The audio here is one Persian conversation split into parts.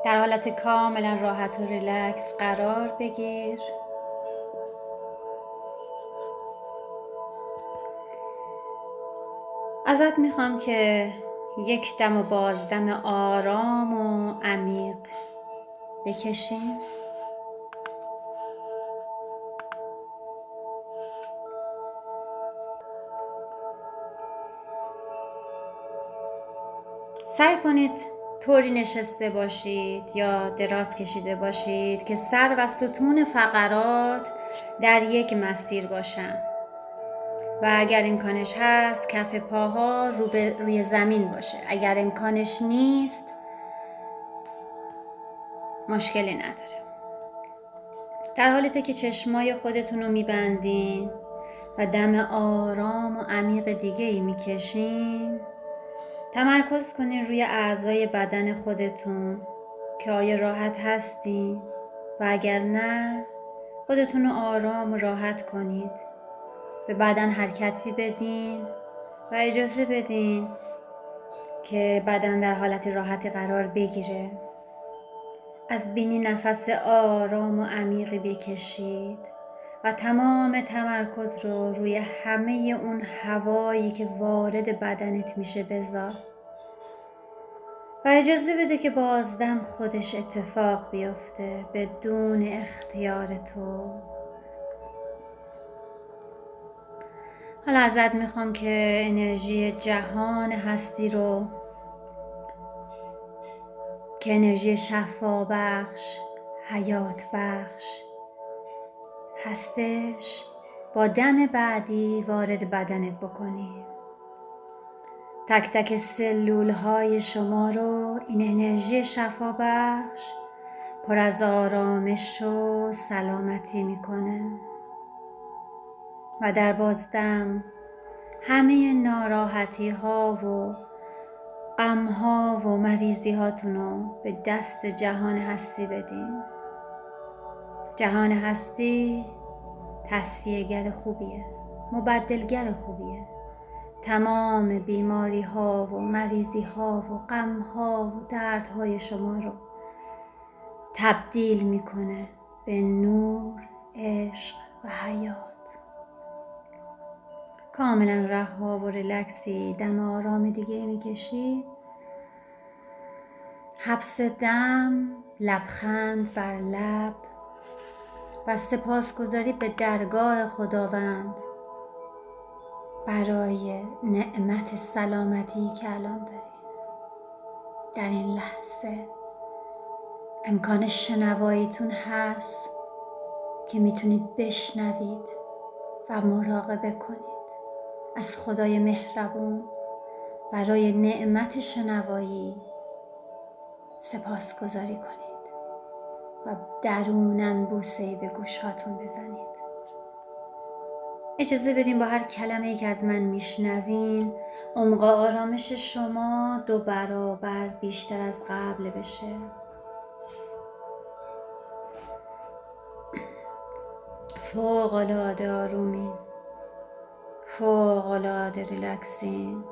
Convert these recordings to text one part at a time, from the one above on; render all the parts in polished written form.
در حالت کاملا راحت و ریلکس قرار بگیر. ازت میخوام که یک دم و بازدم آرام و عمیق بکشیم. سعی کنید طوری نشسته باشید یا دراز کشیده باشید که سر و ستون فقرات در یک مسیر باشن و اگر امکانش هست کف پاها روی زمین باشه. اگر امکانش نیست مشکلی نداره. در حالتی که چشمای خودتون رو میبندین و دم آرام و عمیق دیگه ای میکشین، تمرکز کنین روی اعضای بدن خودتون که آیا راحت هستین و اگر نه خودتون رو آرام و راحت کنید. به بدن حرکتی بدین و اجازه بدین که بدن در حالت راحتی قرار بگیره. از بینی نفس آرام و عمیقی بکشید و تمام تمرکز رو روی همه اون هوایی که وارد بدنت میشه بذار و اجازه بده که بازدم خودش اتفاق بیفته بدون اختیار تو. حالا ازت میخوام که انرژی جهان هستی رو که انرژی شفا بخش، حیات بخش هستش با دم بعدی وارد بدنت بکنی. تک تک سلول های شما رو این انرژی شفا بخش پر از آرامش و سلامتی میکنه و در بازدم همه ناراحتی ها و غم ها و مریضی هاتون رو به دست جهان هستی بدین. جهان هستی تصفیه‌گر خوبیه، مبدلگر خوبیه. تمام بیماری ها و مریضی ها و غم ها و درد های شما رو تبدیل میکنه به نور، عشق و حیات. کاملا رها و ریلکسی دم آرام دیگه میکشی. حبس دم، لبخند بر لب و سپاسگزاری به درگاه خداوند برای نعمت سلامتی که الان داری. در این لحظه امکان شنواییتون هست که میتونید بشنوید و مراقبه کنید از خدای مهربون. برای نعمت شنوایی سپاسگزاری کنید و دروناً بوسه‌ای به گوشهاتون بزنید. اجازه بدین با هر کلمه‌ای که از من میشنوین عمق آرامش شما 2 برابر بیشتر از قبل بشه. فوق‌العاده آرومین، فوق‌العاده ریلکسین.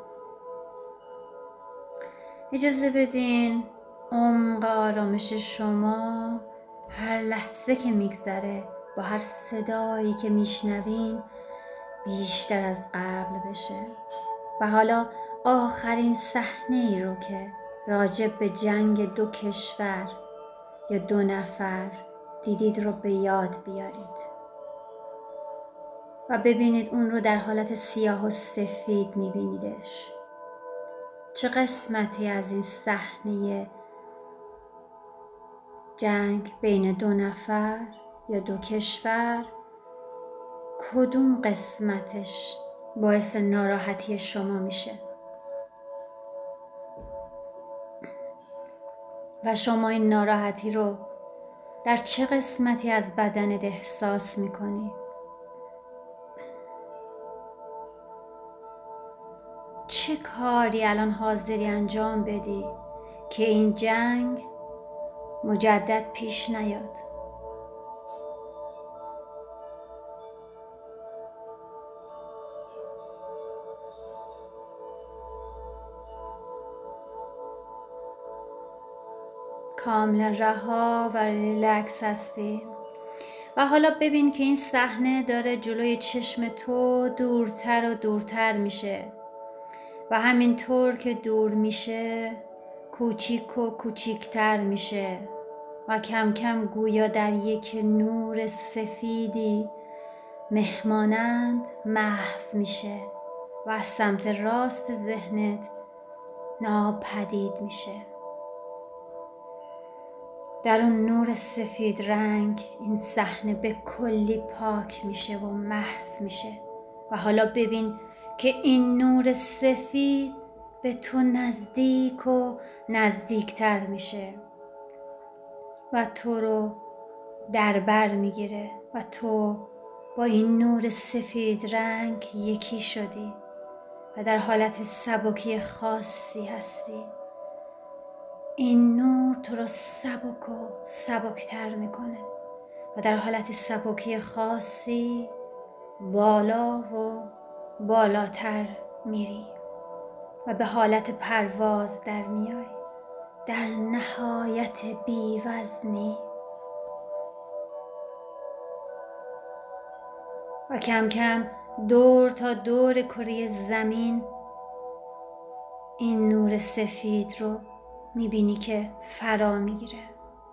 اجازه بدین عمق آرامش شما هر لحظه که میگذره با هر صدایی که میشنوین بیشتر از قبل بشه. و حالا آخرین صحنه ای رو که راجع به جنگ 2 کشور یا 2 نفر دیدید رو به یاد بیارید و ببینید اون رو در حالت سیاه و سفید میبینیدش. چه قسمتی از این صحنه جنگ بین 2 نفر یا 2 کشور، کدوم قسمتش باعث ناراحتی شما میشه و شما این ناراحتی رو در چه قسمتی از بدنت احساس میکنی؟ چه کاری الان حاضری انجام بدی که این جنگ مجدد پیش نیاد؟ کاملا رها و ریلکس هستی و حالا ببین که این صحنه داره جلوی چشم تو دورتر و دورتر میشه و همینطور که دور میشه کوچیک و کوچیکتر میشه و کم کم گویا در یک نور سفیدی مهمانند محو میشه و از سمت راست ذهنت ناپدید میشه. در اون نور سفید رنگ این صحنه به کلی پاک میشه و محو میشه و حالا ببین که این نور سفید به تو نزدیک و نزدیکتر میشه و تو رو در بر میگیره و تو با این نور سفید رنگ یکی شدی و در حالت سبکی خاصی هستی. این نور تو رو سبک و سبکتر میکنه و در حالت سبکی خاصی بالا و بالاتر میری و به حالت پرواز در میای، در نهایت بی‌وزنی و کم کم دور تا دور کره زمین این نور سفید رو میبینی که فرا میگیره.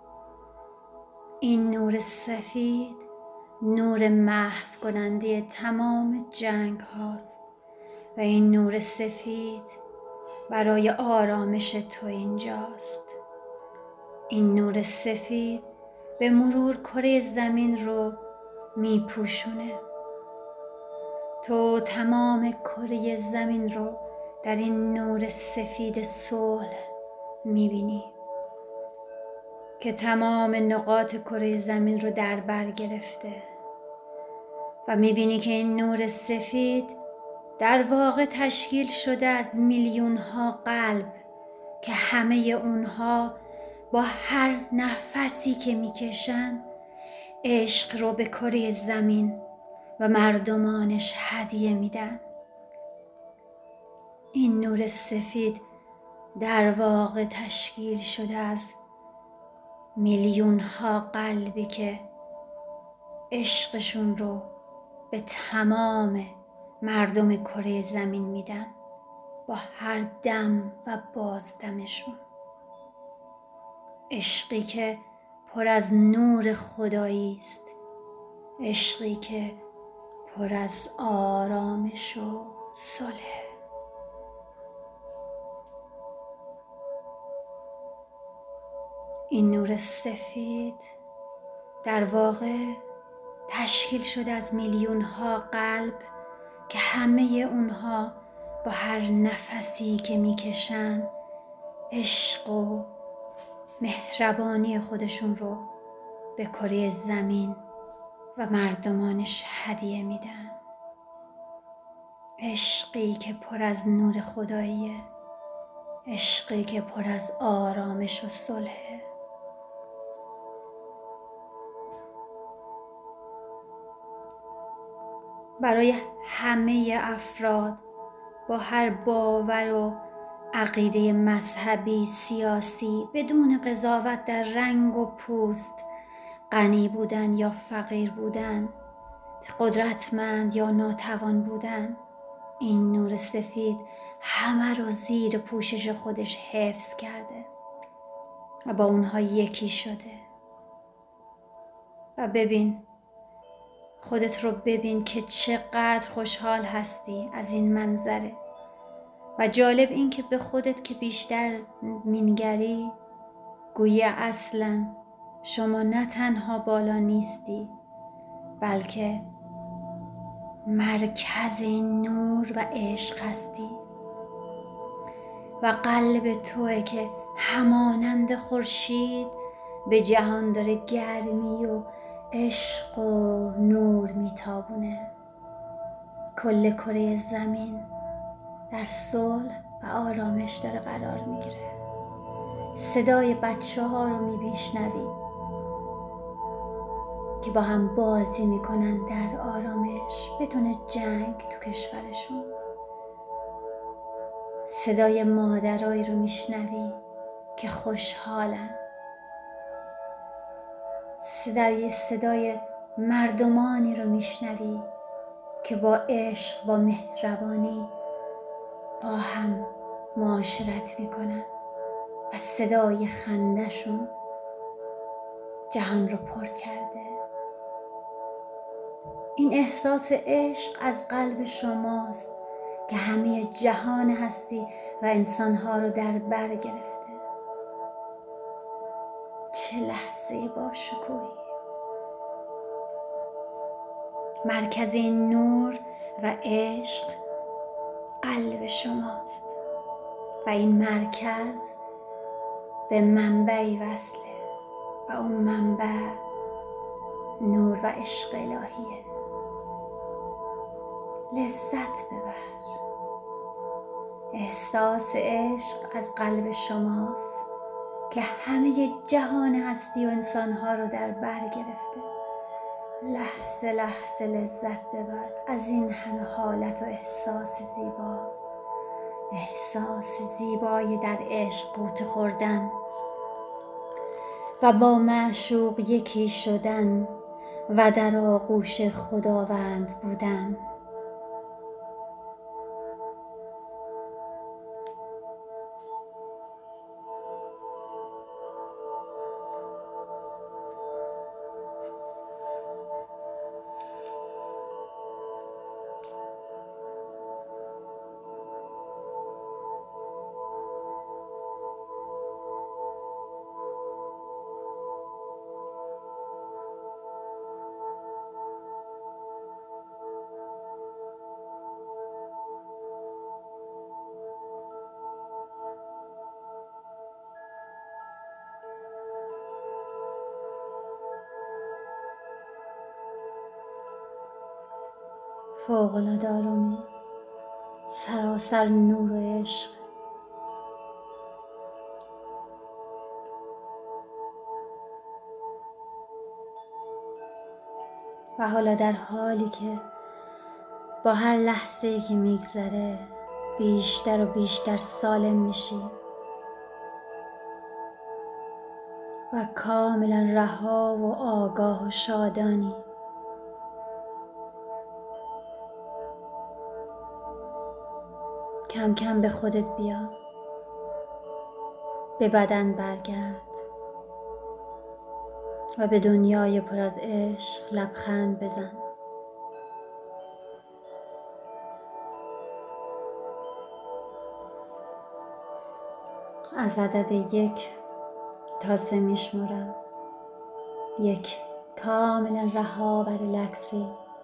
این نور سفید نور محو کننده تمام جنگ هاست و این نور سفید برای آرامش تو اینجاست. این نور سفید به مرور کره زمین رو میپوشونه. تو تمام کره زمین رو در این نور سفید صلح میبینی که تمام نقاط کره زمین رو در بر گرفته و میبینی که این نور سفید در واقع تشکیل شده از میلیون ها قلب که همه اونها با هر نفسی که میکشن عشق رو به کره زمین و مردمانش هدیه میدن. این نور سفید در واقع تشکیل شده از میلیون ها قلبی که عشقشون رو به تمام مردم کره زمین میدن با هر دم و بازدمشون. عشقی که پر از نور خدایی است، عشقی که پر از آرامش و صلح. این نور سفید در واقع تشکیل شده از میلیون ها قلب که همه اونها با هر نفسی که میکشن عشق و مهربانی خودشون رو به کره زمین و مردمانش هدیه میدن. عشقی که پر از نور خداییه، عشقی که پر از آرامش و صلحه. برای همه افراد با هر باور و عقیده مذهبی، سیاسی، بدون قضاوت در رنگ و پوست، غنی بودن یا فقیر بودن، قدرتمند یا ناتوان بودن، این نور سفید همه رو زیر پوشش خودش حفظ کرده و با اونها یکی شده. و ببین خودت رو، ببین که چقدر خوشحال هستی از این منظره و جالب این که به خودت که بیشتر مینگری گویا اصلا شما نه تنها بالا نیستی بلکه مرکز این نور و عشق هستی و قلب توئه که همانند خورشید به جهان داره گرمی و عشق و نور میتابونه. کل کره زمین در صلح و آرامش داره قرار میگیره. صدای بچه ها رو میشنوی که با هم بازی میکنن در آرامش بدون جنگ تو کشورشون. صدای مادرایی رو میشنوی که خوشحالن صدای مردمانی رو میشنوی که با عشق، با مهربانی با هم معاشرت میکنن و صدای خنده‌شون جهان رو پر کرده. این احساس عشق از قلب شماست که همه جهان هستی و انسانها رو در بر گرفته. چه لحظه با شکوهی! مرکز این نور و عشق قلب شماست و این مرکز به منبعی وصله و اون منبع نور و عشق الهیه. لذت ببر. احساس عشق از قلب شماست که همه جهان هستی و انسانها رو در بر گرفته. لحظه لحظه لذت ببر از این همه حالت و احساس زیبا. احساس زیبای در عشق غوطه خوردن و با معشوق یکی شدن و در آغوش خداوند بودن. فوق‌العاده آرامی، سراسر نور و عشق. و حالا در حالی که با هر لحظه‌ای که میگذره بیشتر و بیشتر سالم میشی و کاملا رها و آگاه و شادانی، کم کم به خودت بیا، به بدن برگرد و به دنیای پر از عشق لبخند بزن. از عدد 1 تا 3 میشمرم. 1 کاملا رها و ریلکسی.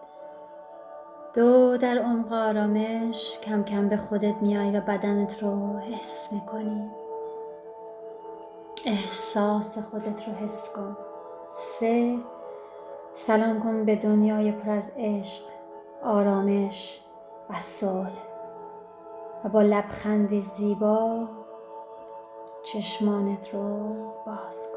2 در عمق آرامش کم کم به خودت میای و بدنت رو حس میکنی. احساس خودت رو حس کن. 3 سلام کن به دنیای پر از عشق، آرامش و صلح و با لبخندی زیبا چشمانت رو باز کن.